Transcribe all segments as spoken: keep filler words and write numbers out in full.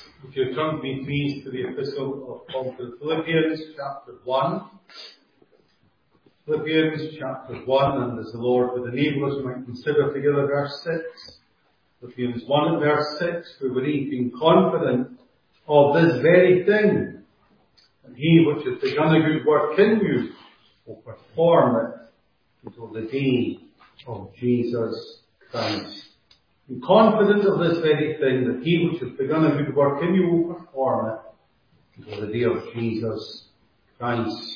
If you turn with me, please, to the Epistle of Paul to the Philippians, chapter one. Philippians, chapter one, and as the Lord would enable us, we might consider together verse six. Philippians one and verse six, we would read, being confident of this very thing, and he which has begun a good work in you will perform it until the day of Jesus Christ. Be confident of this very thing, that he which has begun a good work in you will perform it until the day of Jesus Christ.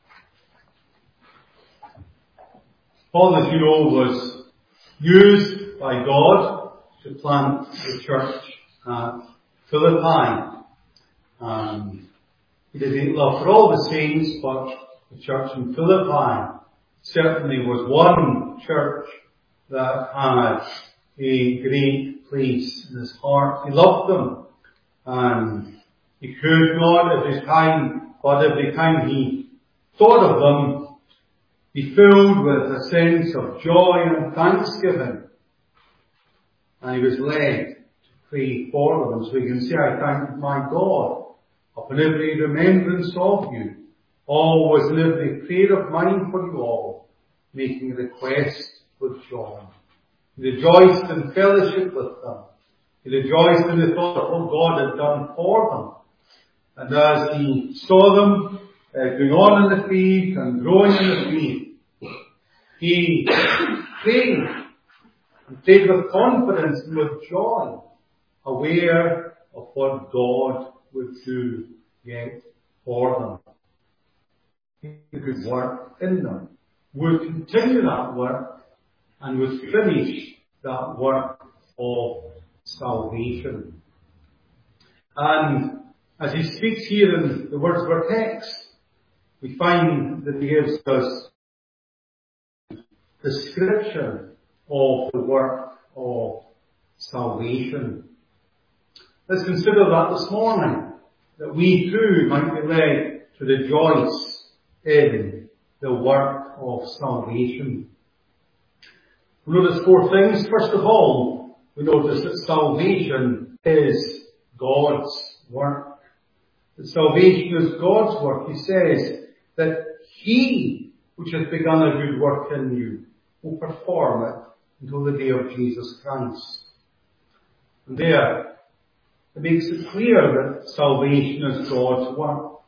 Paul, as you know, was used by God to plant the church at Philippi. Um, he did love for all the saints, but the church in Philippi certainly was one church that had a great place in his heart. He loved them, and he could not every time, but every time he thought of them, be filled with a sense of joy and thanksgiving. And he was led to pray for them. So we can say, I thank my God upon every remembrance of you, always in every prayer of mine for you all, making request with joy. He rejoiced in fellowship with them. He rejoiced in the thought of what God had done for them. And as he saw them uh, going on in the faith and growing in the faith, he prayed, and prayed with confidence and with joy, aware of what God would do yet for them. He could work in them, would continue that work, and would finish that work of salvation. And as he speaks here in the words of our text, we find that he gives us description of the work of salvation. Let's consider that this morning, that we too might be led to rejoice in the work of salvation. We notice four things. First of all, we notice that salvation is God's work. That salvation is God's work. He says that he which has begun a good work in you will perform it until the day of Jesus Christ. And there, it makes it clear that salvation is God's work.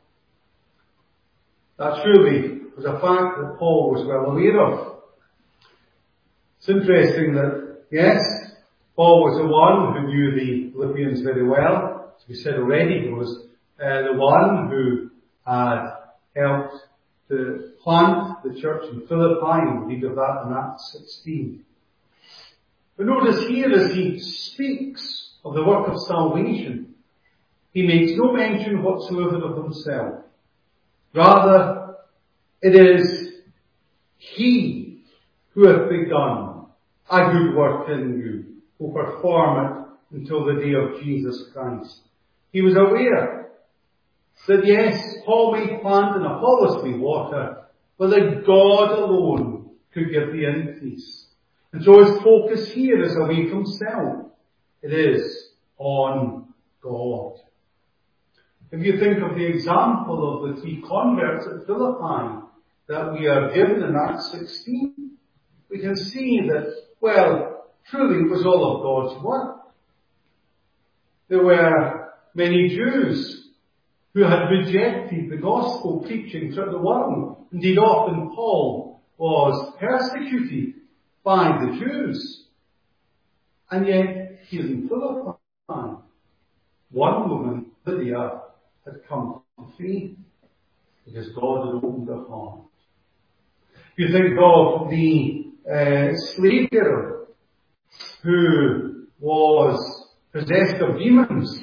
That surely was a fact that Paul was well aware of. It's interesting that, yes, Paul was the one who knew the Philippians very well. As we said already, he was uh, the one who had helped to plant the church in Philippi, and we read of that in Acts sixteen. But notice here, as he speaks of the work of salvation, he makes no mention whatsoever of himself. Rather, it is he who hath begun a good work in you will perform it until the day of Jesus Christ. He was aware that yes, Paul may plant and Apollos may water, but that God alone could give the increase. And so his focus here is away from self. It is on God. If you think of the example of the three converts at Philippi that we are given in Acts sixteen, we can see that, well, truly it was all of God's work. There were many Jews who had rejected the gospel preaching throughout the world. Indeed, often Paul was persecuted by the Jews. And yet, here in Philippi, one woman, Lydia, had come to faith because God had opened her heart. If you think of the uh, slave girl who was possessed of demons,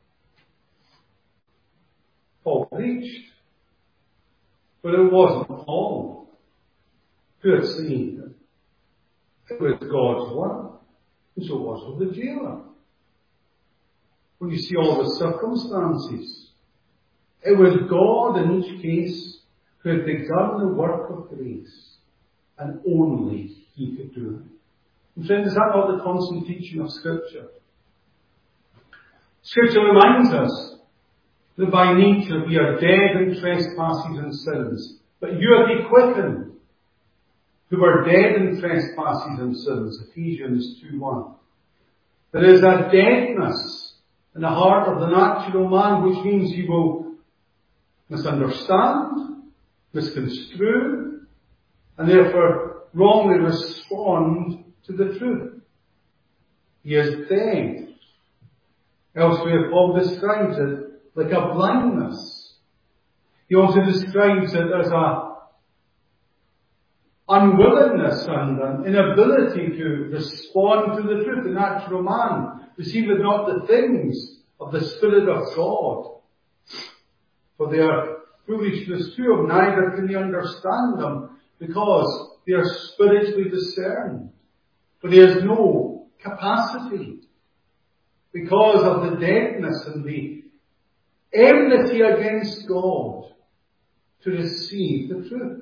Paul preached, but it wasn't Paul who had seen it. It was God's work, and so it was with the jailer. When you see all the circumstances, it was God in each case who had begun the work of grace, and only he could do it. And friends, is that not the constant teaching of Scripture? Scripture reminds us that by nature we are dead in trespasses and sins, but you have been quickened, who were dead in trespasses and sins. Ephesians two one. There is a deadness in the heart of the natural man, which means he will misunderstand, misconstrue, and therefore wrongly respond to the truth. He is dead. Elsewhere, Paul describes it like a blindness. He also describes it as a unwillingness and an inability to respond to the truth. The natural man receiveth not the things of the Spirit of God, for they are foolishness to him, neither can he understand them, because they are spiritually discerned. For he has no capacity, because of the deadness and the enmity against God, to receive the truth.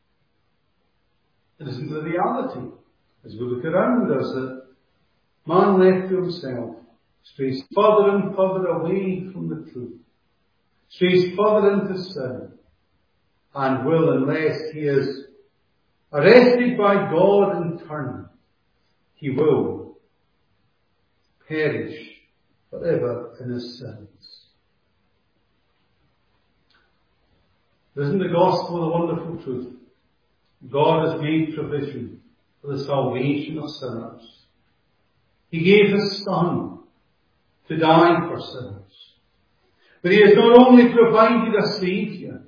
It isn't the reality, as we look around us, that man left to himself strays further and further away from the truth, strays further into sin, and will, unless he is arrested by God in turn, he will perish forever in his sins. Isn't the gospel a wonderful truth? God has made provision for the salvation of sinners. He gave his Son to die for sinners. But he has not only provided a Saviour,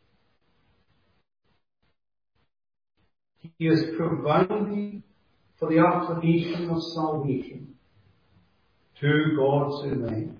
he has provided for the application of salvation to God's elect.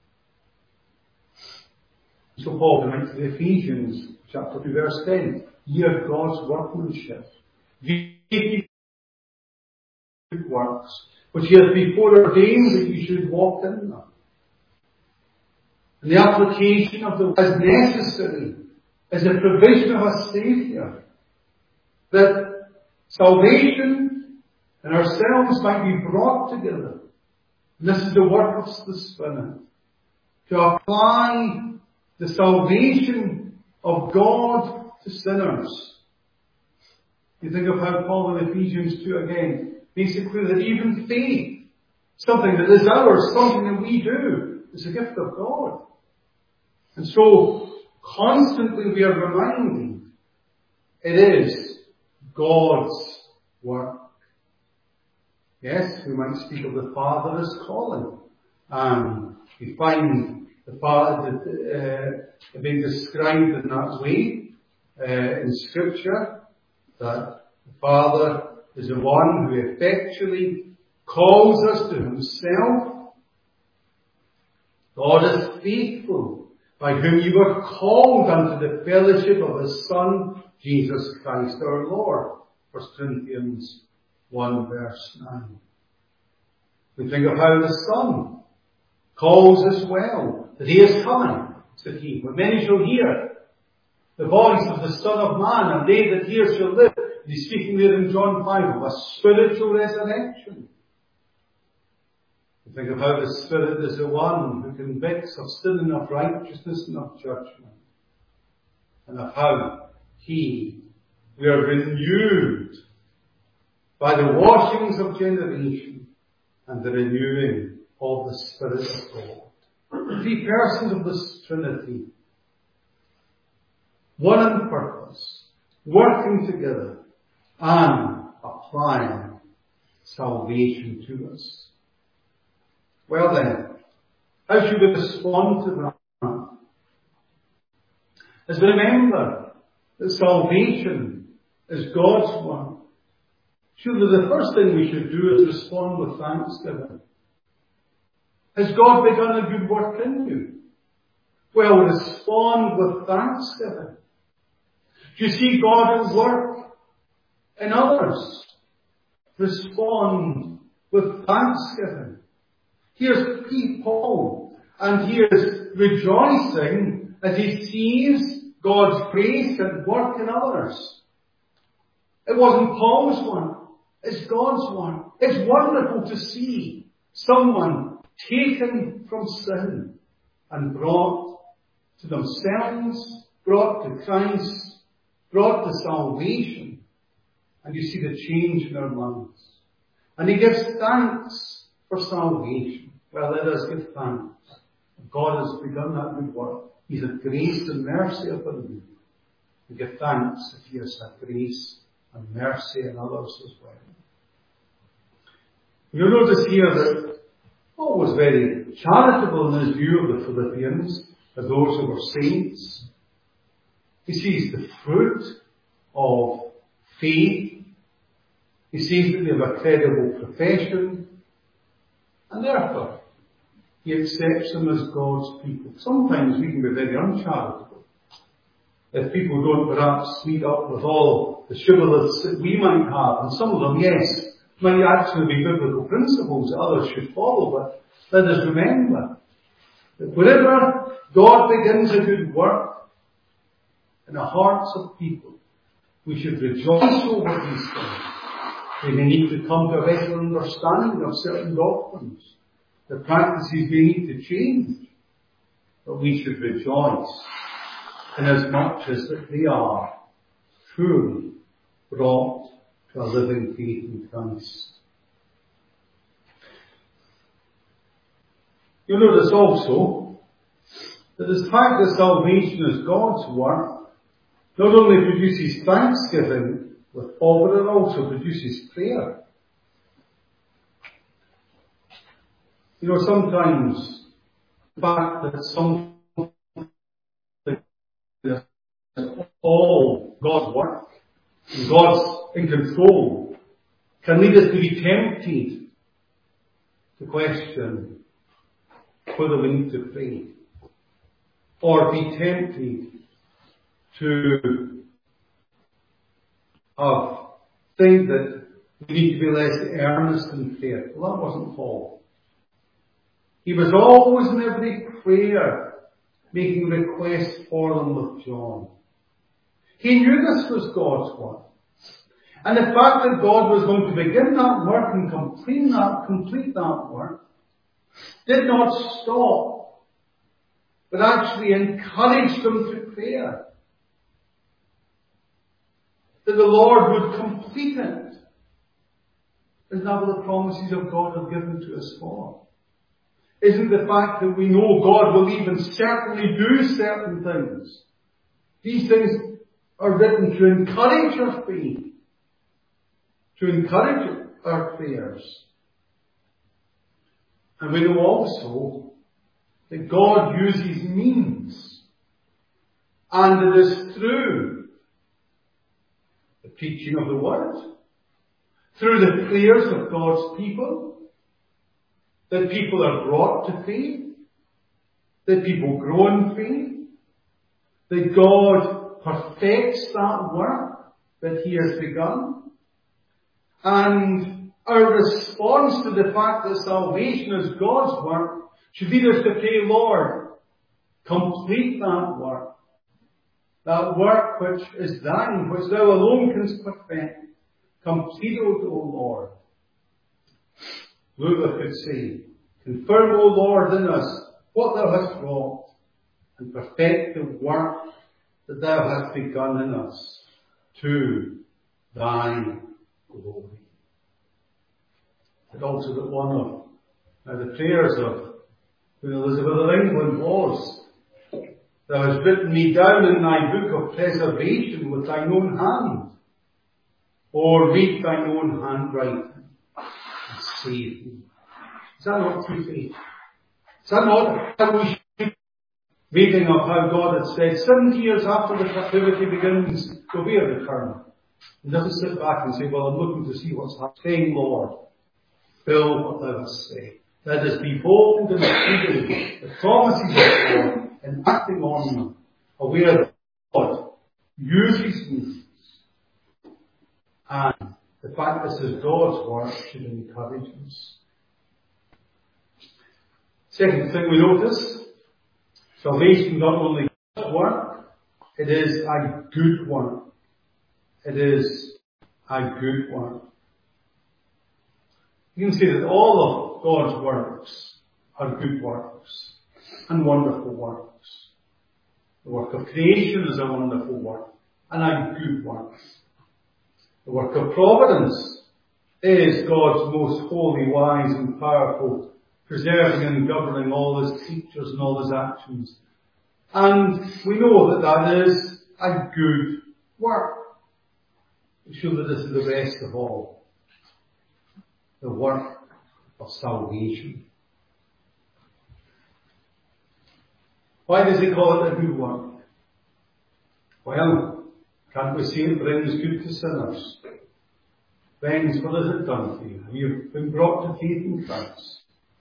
So Paul writes to the Ephesians, chapter two, verse ten, ye are God's workmanship, ye good works, which he has before ordained that you should walk in them. And the application of the as necessary as the provision of a Saviour, that salvation and ourselves might be brought together. And this is the work of the Spirit, to apply the salvation of God to sinners. You think of how Paul in Ephesians two again makes it clear that even faith, something that is ours, something that we do, is a gift of God. And so, constantly we are reminded it is God's work. Yes, we might speak of the Father as calling. And we find the Father uh, being described in that way uh, in Scripture, that the Father is the one who effectually calls us to himself. God is faithful, by whom you were called unto the fellowship of his Son, Jesus Christ our Lord. First Corinthians one verse nine. We think of how the Son calls us well, that he is coming, said he. When many shall hear the voice of the Son of Man, and they that hear shall live. And he's speaking there in John five of a spiritual resurrection. We think of how the Spirit is the one who convicts of sin and of righteousness and of judgment. And of how he, we are renewed by the washings of generation and the renewing of the Spirit of God. Three persons of this Trinity, one in purpose, working together and applying salvation to us. Well then, how should we respond to that? As we remember that salvation is God's work, surely the first thing we should do is respond with thanksgiving. Has God begun a good work in you? Well, respond with thanksgiving. Do you see God at work in others? Respond with thanksgiving. Here's Paul, and he is rejoicing as he sees God's grace at work in others. It wasn't Paul's work. It's God's work. It's wonderful to see someone taken from sin and brought to themselves, brought to Christ, brought to salvation. And you see the change in their lives. And he gives thanks for salvation. Well, let us give thanks. God has begun that good work. He's had grace and mercy upon you. We give thanks if he has had grace and mercy in others as well. You'll notice here that Paul was very charitable in his view of the Philippians as those who were saints. He sees the fruit of faith. He sees that they have a credible profession. And therefore, he accepts them as God's people. Sometimes we can be very uncharitable. If people don't perhaps meet up with all the shibboleths that we might have, and some of them, yes, might actually be biblical principles that others should follow, but let us remember that wherever God begins a good work in the hearts of people, we should rejoice over these things. We may need to come to a better understanding of certain doctrines. The practices may need to change, but we should rejoice inasmuch as that they are truly brought to a living faith in Christ. You'll notice also that the fact that salvation is God's work not only produces thanksgiving with Paul, but it also produces prayer. You know, sometimes the fact that something is all God's work, and God's in control, can lead us to be tempted to question whether we need to pray, or be tempted to have think that we need to be less earnest in prayer. Well, that wasn't Paul. He was always in every prayer making requests for them with joy. He knew this was God's work. And the fact that God was going to begin that work and complete that, complete that work did not stop, but actually encouraged them to prayer. That the Lord would complete it. Isn't that what the promises of God have given to us for? Isn't the fact that we know God will even certainly do certain things? These things are written to encourage our faith, to encourage our prayers. And we know also that God uses means, and it is through the preaching of the Word, through the prayers of God's people, that people are brought to faith, that people grow in faith, that God perfects that work that He has begun. And our response to the fact that salvation is God's work should lead us to pray, Lord, complete that work. That work which is thine, which thou alone canst perfect. Complete it, O Lord. Luther could say, confirm, O Lord, in us what thou hast wrought, and perfect the work that thou hast begun in us, to thy glory. And also that one of uh, the prayers of Queen Elizabeth of England was, thou hast written me down in thy book of preservation with thine own hand, or read thine own handwriting, and save me. Is that not true faith? Is that not how we should be reading of how God had said, seventy years after the captivity begins, there'll be a return. And doesn't sit back and say, well, I'm looking to see what's happening, Lord. Fill what thou hast said. Let us be bold and obedient, the promises of God, and acting on them, aware that God uses means. And the fact that this is God's work should encourage us. Second thing we notice, salvation is not only God's work, it is a good work. It is a good work. You can see that all of God's works are good works and wonderful works. The work of creation is a wonderful work and a good work. The work of providence is God's most holy, wise and powerful, preserving and governing all his creatures and all his actions. And we know that that is a good work. Surely this is the best of all. The work of salvation. Why does he call it a good work? Well, can't we see it brings good to sinners? Friends, what has it done for you? Have you been brought to faith in Christ?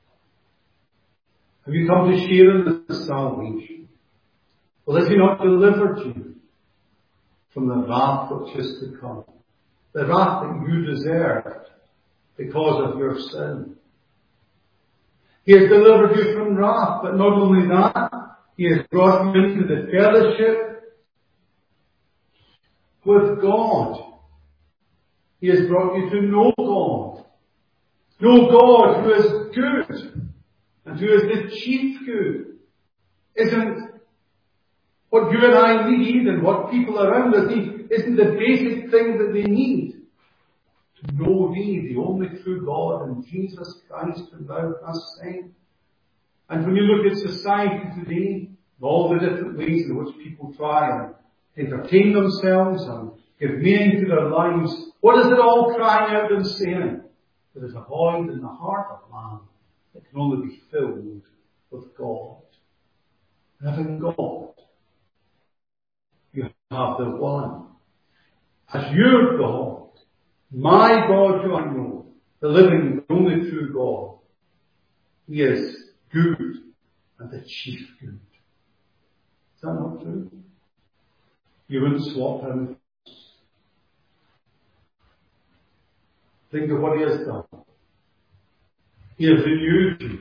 Have you come to share in this salvation? Well, has he not delivered you from the wrath which is to come? The wrath that you deserved because of your sin. He has delivered you from wrath, but not only that, he has brought you into the fellowship with God. He has brought you to know God. Know God who is good and who is the chief good. Isn't what you and I need and what people around us need, isn't the basic thing that they need? To know thee, the only true God, and Jesus Christ whom thou hast sent. And when you look at society today, all the different ways in which people try and entertain themselves and give meaning to their lives, what is it all crying out and saying? There is a void in the heart of man that can only be filled with God. And having God, you have the one. As your God, my God do I know, the living, the only true God. He is good and the chief good. Is that not true? You wouldn't swap him. Think of what he has done. He has renewed you.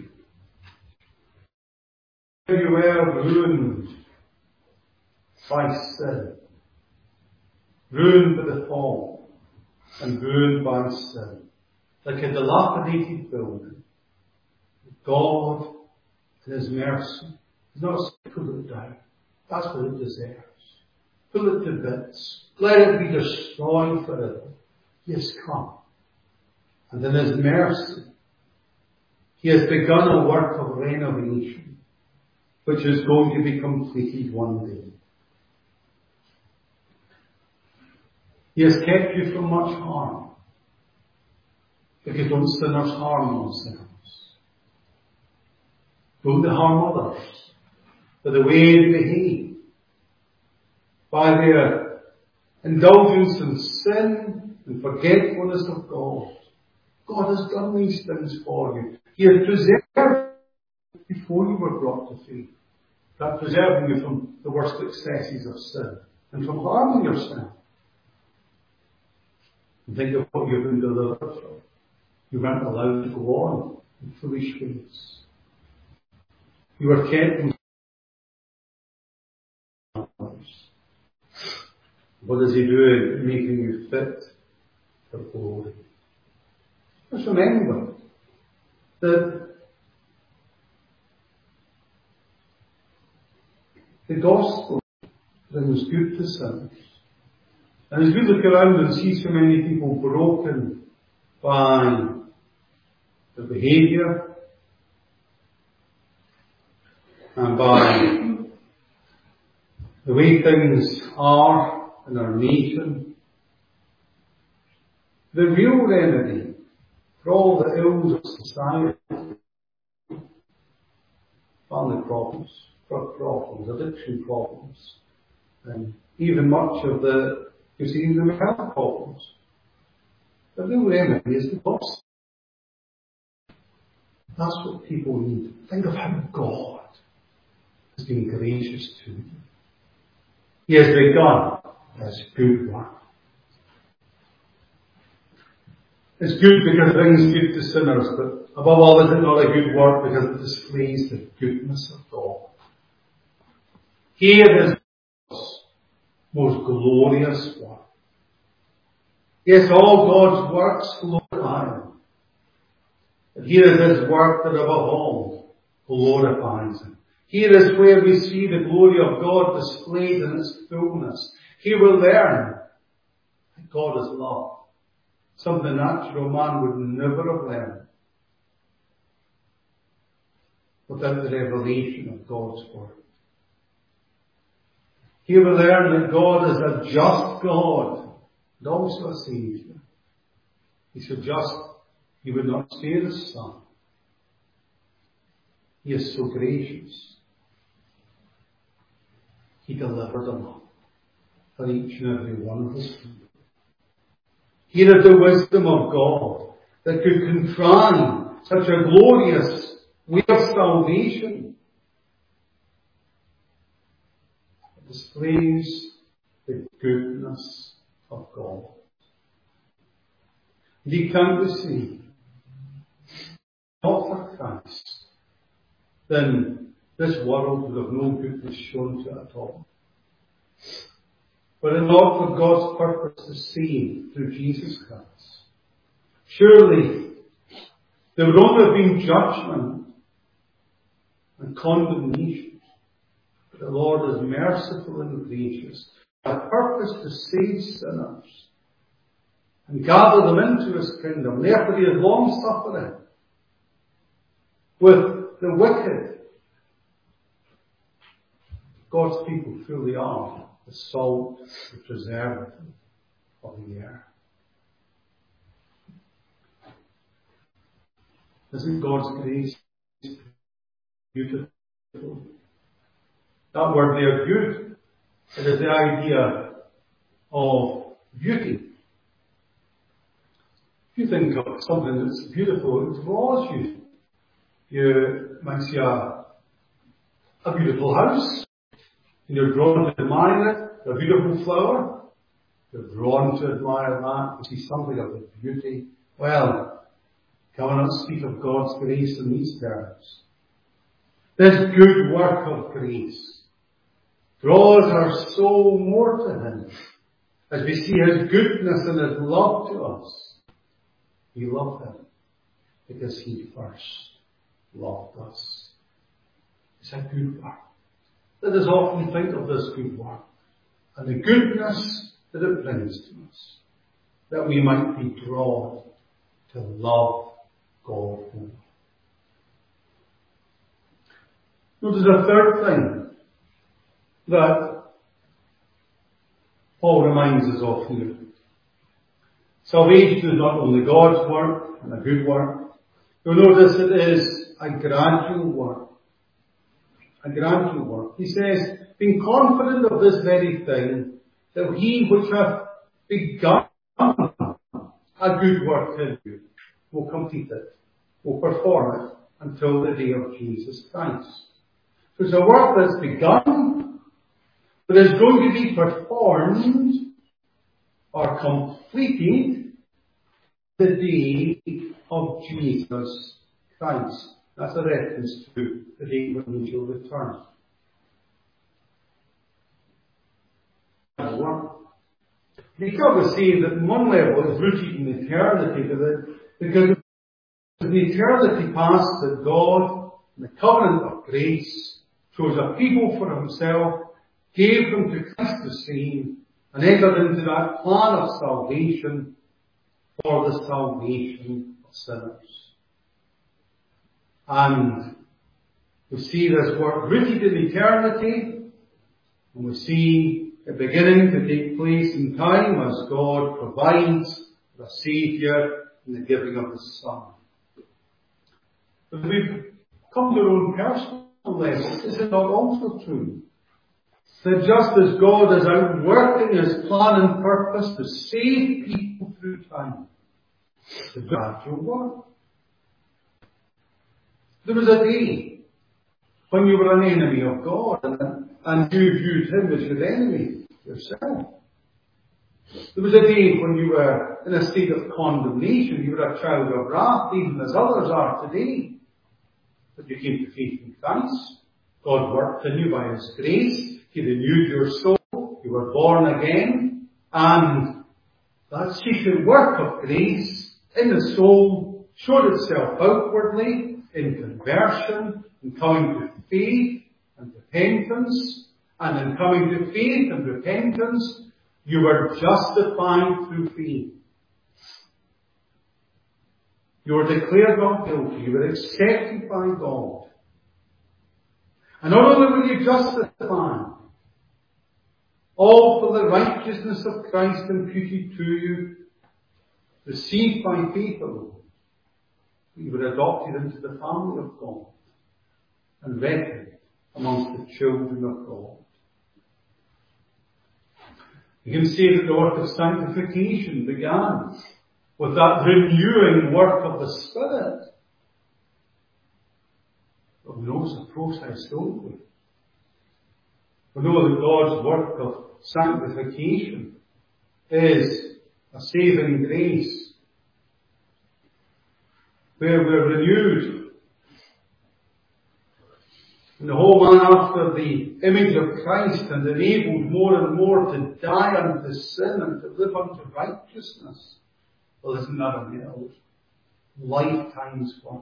You were ruined by sin, ruined by the fall, and ruined by sin, like a dilapidated building. God, in his mercy, does not say, pull it down. That's what it deserves. Pull it to bits. Let it be destroyed forever. He has come. And in his mercy, he has begun a work of renovation, which is going to be completed one day. He has kept you from much harm, because don't sinners harm themselves? Don't they harm others by the way they behave, by their indulgence in sin and forgetfulness of God? God has done these things for you. He has preserved you before you were brought to faith. That preserving you from the worst excesses of sin and from harming yourself. And think of what you've been delivered from. You weren't allowed to go on in foolish ways. You were kept from others. What is he doing? Making you fit for glory. Just remember that the gospel brings good to sinners. And as we look around and see so many people broken by their behaviour and by the way things are in our nation, the real remedy for all the ills of society, family problems, drug problems, addiction problems, and even much of the You see, the health problems. The real remedy is the gospel. That's what people need. Think of how God has been gracious to you. He has begun His good work. It's good because it brings good to sinners, but above all, is it not a good work because it displays the goodness of God? Here is most glorious work. Yes, all God's works glorify Him. But here is His work that above all glorifies Him. Here is where we see the glory of God displayed in its fullness. Here we learn that God is love. Something the natural man would never have learned without the revelation of God's Word. Here we learn that God is a just God and also a Saviour. He's so just, He would not spare His Son. He is so gracious. He delivered Him up for each and every one of His people. Here is the wisdom of God that could contrive such a glorious way of salvation. It displays the goodness of God. And He came to see, not for Christ, then this world would have no goodness shown to it at all. But in order for God's purpose to save through Jesus Christ, surely there would only have been judgment and condemnation. But the Lord is merciful and gracious, with a purpose to save sinners and gather them into His kingdom. Therefore He is long suffering with the wicked. God's people truly are the salt, the preservative of the earth. Isn't God's grace beautiful? That word there, good, it is the idea of beauty. If you think of something that's beautiful, it draws you. You might see a, a beautiful house, and you're drawn to admire it, a beautiful flower. You're drawn to admire that. You see something of the beauty. Well, can we not speak of God's grace in these terms? This good work of grace draws our soul more to Him as we see His goodness and His love to us. We love Him because He first loved us. It's a good work. Let us often think of this good work and the goodness that it brings to us, that we might be drawn to love God more. Notice a third thing that Paul reminds us of here. Salvation is not only God's work and a good work. You'll notice it is a gradual work. A gradual work. He says, being confident of this very thing, that He which hath begun a good work in you will complete it, will perform it until the day of Jesus Christ. So it's a work that's begun, but is going to be performed or completed the day of Jesus Christ. That's a reference to the day when He shall return. You've got to see that in one level is rooted in eternity, because in the eternity past that God, in the covenant of grace, chose a people for Himself, gave them to Christ to save, and entered into that plan of salvation for the salvation of sinners. And we see this work rooted in eternity, and we see it beginning to take place in time as God provides a Saviour in the giving of His Son. But we've come to our own personal level. Is it not also true that just as God is out working His plan and purpose to save people through time, the gradual work? There was a day when you were an enemy of God and, and you viewed Him as your enemy yourself. There was a day when you were in a state of condemnation. You were a child of wrath, even as others are today. But you came to faith in Christ. God worked in you by His grace. He renewed your soul. You were born again. And that secret work of grace in the soul showed itself outwardly in conversion, in coming to faith and repentance, and in coming to faith and repentance, you were justified through faith. You were declared not guilty. You were accepted by God. And not only were you justified, all for the righteousness of Christ imputed to you, received by faith alone, you were adopted into the family of God and reckoned amongst the children of God. You can say that the work of sanctification began with that renewing work of the Spirit. But we know it's a process, don't we? We know that God's work of sanctification is a saving grace, where we're renewed in the whole man after the image of Christ and enabled more and more to die unto sin and to live unto righteousness. Well, isn't that a lifetime's work?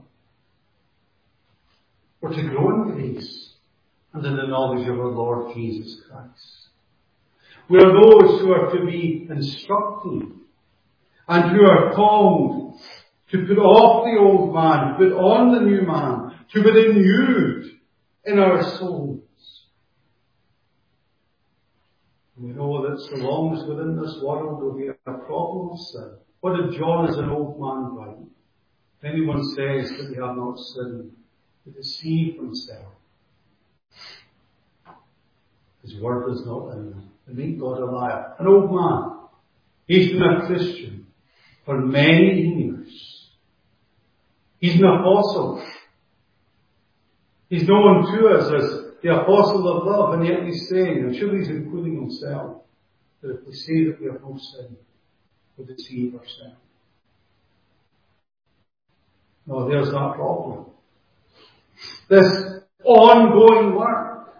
We're to grow in grace and in the knowledge of our Lord Jesus Christ. We are those who are to be instructed and who are called to put off the old man, put on the new man, to be renewed in our souls. We know that so long as within this world there will be a problem of sin. What did John as an old man write? If anyone says that they have not sinned, they deceive themselves. His word is not in them. They make God a liar. An old man. He's been a Christian for many years. He's an apostle. He's known to us as the apostle of love, and yet he's saying, and surely he's including himself, that if we say that we have no sin, we deceive ourselves. No, there's that problem. This ongoing work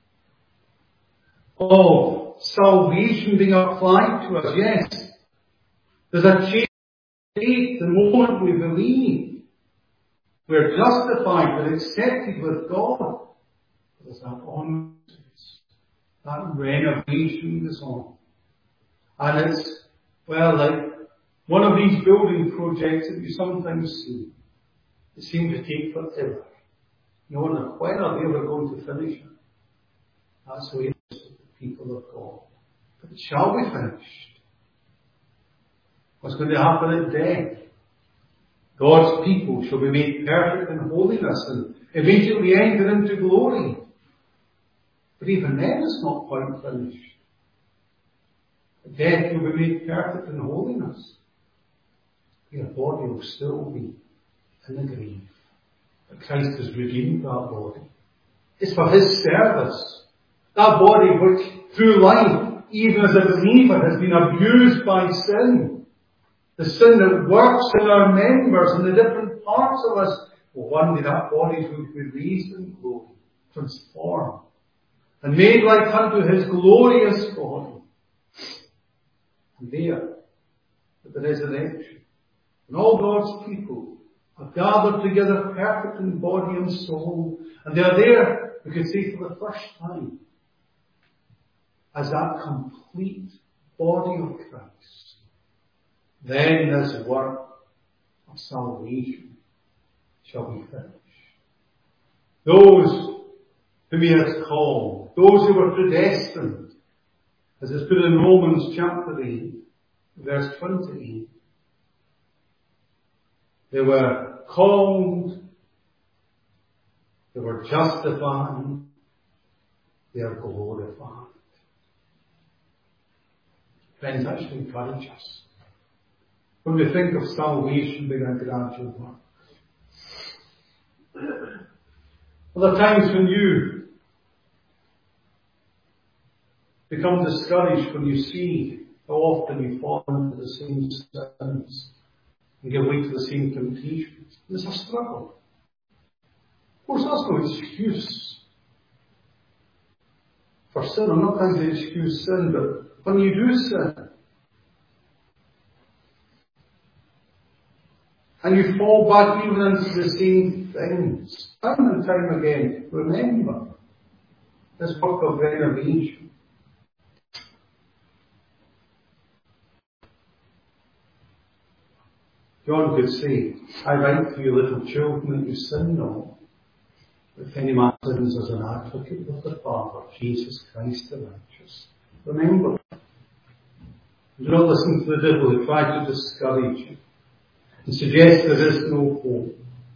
of salvation being applied to us, yes. There's a change of faith the moment we believe. We're justified, we're accepted with God. There's that on, that renovation goes on. And it's, well, like one of these building projects that you sometimes see. They seem to take forever. You wonder, when are they ever going to finish it? That's the way it is with the people of God. But it shall be finished. What's going to happen at death? God's people shall be made perfect in holiness and immediately enter into glory. But even then it's not quite finished. At death you'll be made perfect in holiness. Your body will still be in the grave. But Christ has redeemed that body. It's for His service. That body which through life, even as a believer, has been abused by sin. The sin that works in our members and the different parts of us. Well, one day that body will be raised in glory, transformed, and made like unto His glorious body. And there, at the resurrection, and all God's people are gathered together perfect in body and soul, and they are there, we could say for the first time, as that complete body of Christ. Then this work of salvation shall be finished. Those whom He has called, those who were predestined, as is put in Romans chapter eight, verse twenty-eight, they were called, they were justified, they are glorified. Friends, that should encourage us. When we think of salvation being a gradual work. Well, there are times when you become discouraged when you see how often you fall into the same sins and give way to the same temptations. It's a struggle. Of course, that's no excuse for sin. I'm not trying to excuse sin, but when you do sin, and you fall back even into the same things. Time and time again, remember this work of renovation. John could say, I write to you little children that you sin not. If any man sins as an advocate with the Father, Jesus Christ the righteous. Remember, do not listen to the devil who tries to discourage you and suggest there is no hope.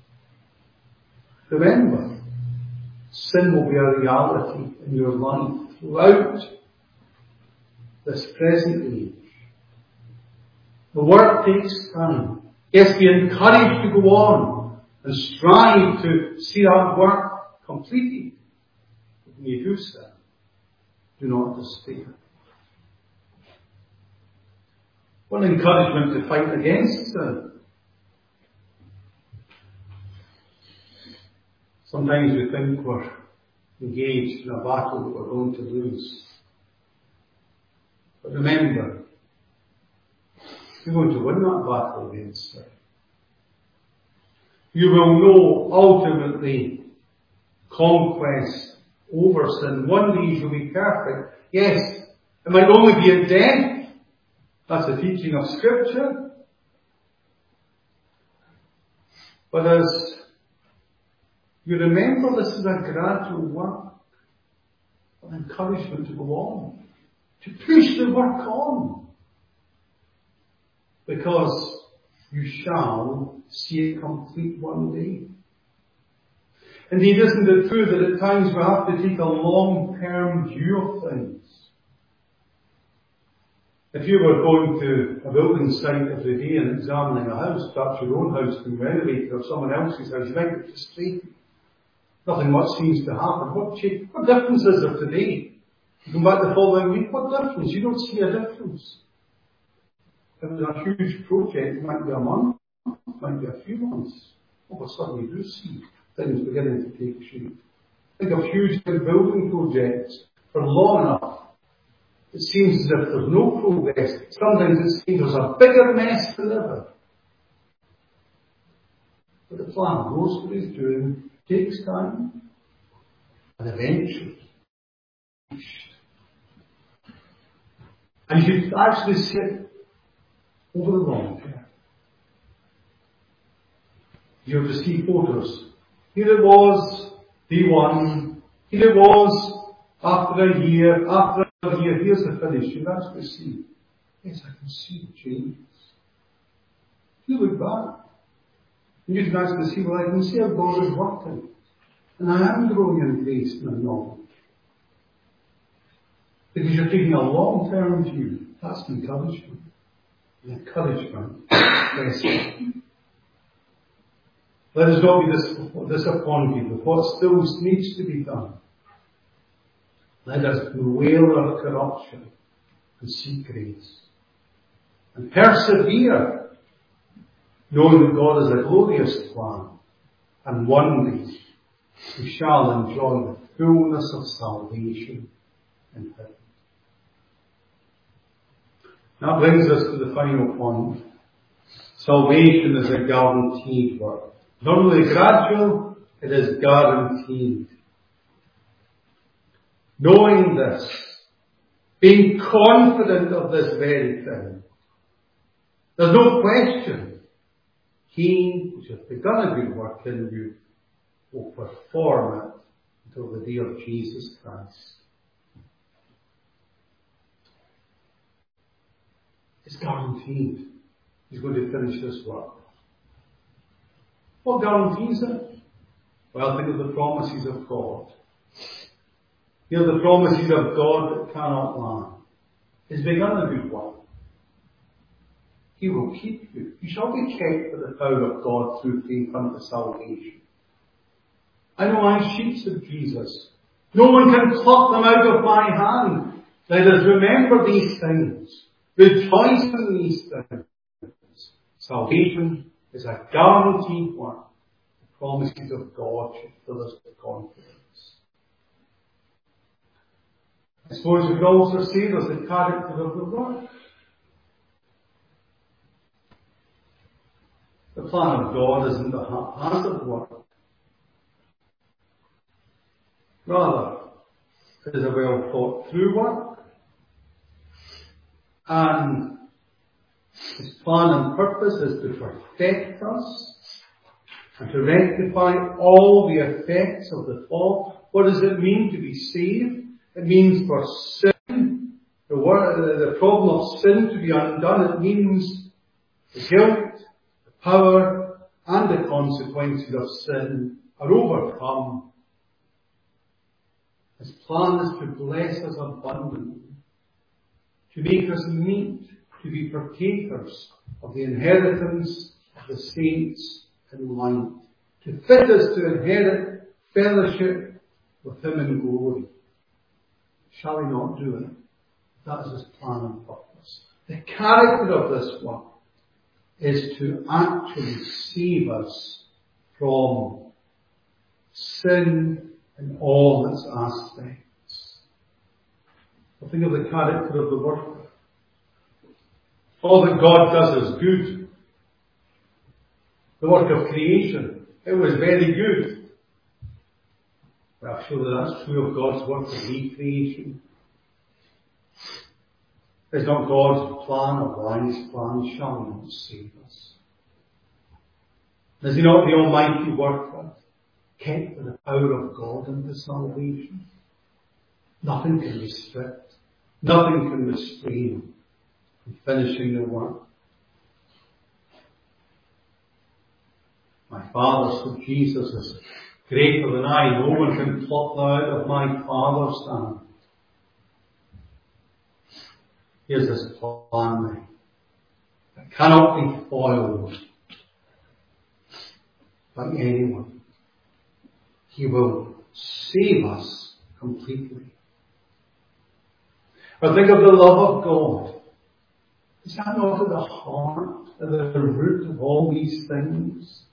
Remember, sin will be a reality in your life throughout this present age. The work takes time. Yes, be encouraged to go on and strive to see that work completed. But when you do so, do not despair. What an encouragement to fight against sin. Sometimes we think we're engaged in a battle that we're going to lose. But remember, you're going to win that battle against sin. You will know ultimately conquest over sin. One day you'll be perfect. Yes, it might only be at death. That's the teaching of Scripture. But as you remember, this is a gradual work, an encouragement to go on, to push the work on. Because you shall see it complete one day. Indeed, isn't it true that at times we have to take a long-term view of things? If you were going to a building site every day and examining a house, perhaps your own house being renovated or someone else's house, you might get frustrated. Nothing much seems to happen. What, change, what difference is there today? You come back the following week, what difference? You don't see a difference. If there's a huge project, it might be a month, it might be a few months. All of a sudden you do see things beginning to take shape. Think of huge building projects for long enough. It seems as if there's no progress. Sometimes it seems there's a bigger mess than ever. But the plan knows what he's doing, takes time, and eventually and you should actually see it over the long term. You have to see photos. Here it was, day one. Here it was, after a year, after a year. Here's the finish. You can actually see. Yes, I can see the changes. You look back, and you can actually see, well, I can see how God is working. And I am growing in grace and in knowledge. Because you're taking a long-term view. That's encouragement. Encouragement. Yes. Let us not be disappointed with what still needs to be done. Let us bewail our corruption and seek grace. And persevere, knowing that God has a glorious plan. And one day we shall enjoy the fullness of salvation in heaven. That brings us to the final point. Salvation is a guaranteed work. Not only gradual, it is guaranteed. Knowing this, being confident of this very thing, there's no question, He which has begun a good work in you will perform it until the day of Jesus Christ. It's guaranteed He's going to finish this work. What guarantees it? Well, think of the promises of God. Here are the promises of God that cannot lie. He's begun a good work. He will keep you. You shall be kept by the power of God through faith unto salvation. I know I'm sheep, said Jesus. No one can pluck them out of my hand. Let us remember these things. Rejoice in these things. Salvation is a guaranteed work. The promises of God should fill us with confidence. I suppose we could also say there's the character of the work. The plan of God isn't a haphazard work. Rather, it is a well thought through work. And His plan and purpose is to perfect us and to rectify all the effects of the fall. What does it mean to be saved? It means for sin, the, the problem of sin to be undone. It means the guilt, the power, and the consequences of sin are overcome. His plan is to bless us abundantly, to make us meet, to be partakers of the inheritance of the saints in light, to fit us to inherit fellowship with Him in glory. Shall we not do it? That is His plan and purpose. The character of this one is to actually save us from sin in all its aspects. Well, think of the character of the worker. All that God does is good. The work of creation, it was very good. Well, surely that's true of God's work of recreation. Is not God's plan a wise plan? Shall He not save us? Is He not the Almighty worker, kept with the power of God unto salvation? Nothing can restrict, nothing can restrain from finishing the work. My Father, so Jesus is greater than I. No one can pluck thou out of my Father's hand. Here's His plan that cannot be foiled by anyone. He will save us completely. But think of the love of God. Is that not at the heart, at the root of all these things?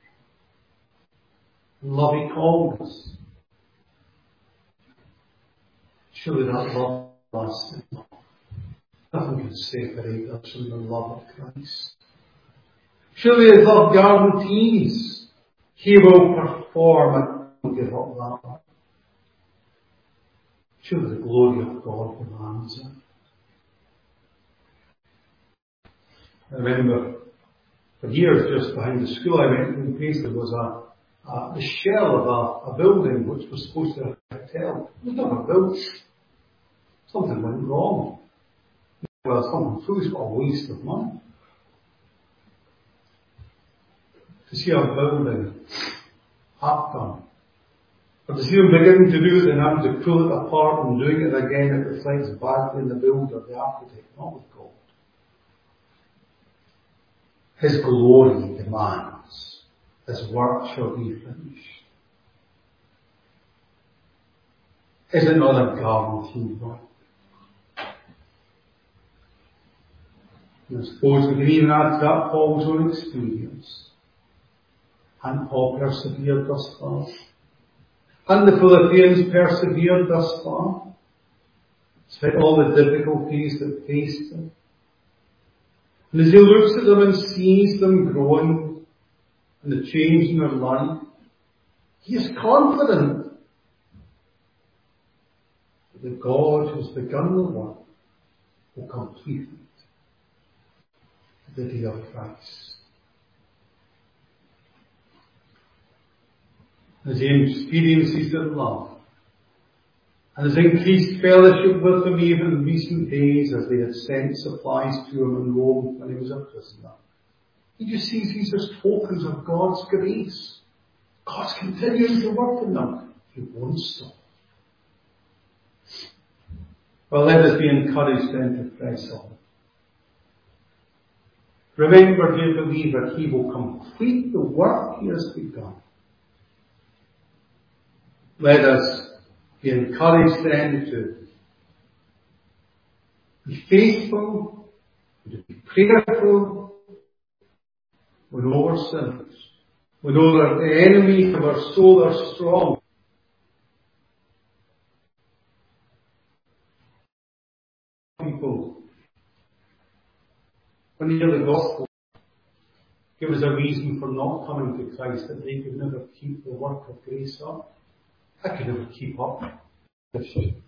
The love He called us. Surely that love lasts. Nothing can separate us from the love of Christ. Surely His love guarantees He will perform it and give up that. Surely the glory of God demands it. I remember for years just behind the school I went to in place there was a, a the shell of a, a building which was supposed to have a hotel. It was never built. Something went wrong. Well, something foolish, but a waste of money. To see a building half done. But to see them beginning to do it and having to pull it apart and doing it again, it reflects badly in the builder, the architect, not with God. His glory demands His work shall be finished. Is it not a guaranteed work? And I suppose we can even add to that Paul's own experience. And Paul persevered thus far. And the Philippians persevered thus far. Despite all the difficulties that faced them. And as he looks at them and sees them growing and the change in their life, he is confident that the God who has begun the work will complete it. The day of Christ. As he experiences their love and has increased fellowship with them even in recent days as they had sent supplies to him in Rome when he was a prisoner, he just sees these as tokens of God's grace. God's continuing to work in them. He won't stop. Well, let us be encouraged then to press on. Remember, dear believer, He will complete the work He has begun. Let us be encouraged then to be faithful, to be prayerful. We know our sins. We know that the enemies of our soul are strong. People, when they hear the gospel, give us a reason for not coming to Christ, that they could never keep the work of grace up. I could never keep up with Christian.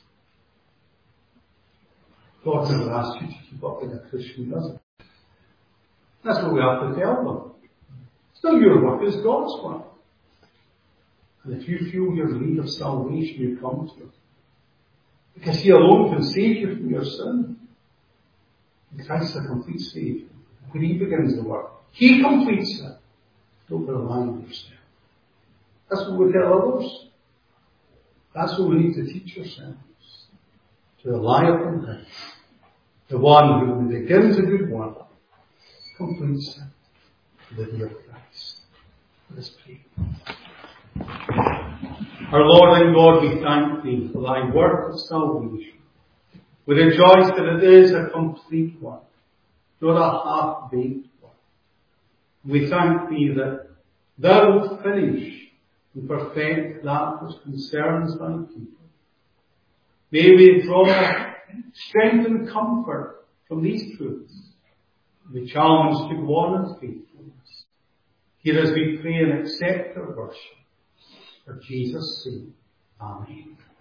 God never asks you to keep up with a Christian, does it? That's what we have to tell them. It's not your work, it's God's work. And if you feel you're in need of salvation, you come to Him. Because He alone can save you from your sin. And Christ is a complete Saviour. When He begins the work, He completes it. Don't rely on yourself. That's what we tell others. That's what we need to teach ourselves. To rely upon Him. The one who, when He begins a good work, completes it. The dear Christ. Let us pray. Our Lord and God, we thank Thee for Thy work of salvation. We rejoice that it is a complete work, not a half-baked work. We thank Thee that Thou wilt finish and perfect that which concerns Thy people. May we draw strength and comfort from these truths. We challenge to go on in faithfulness. Hear as we pray and accept our worship. For Jesus' sake. Amen.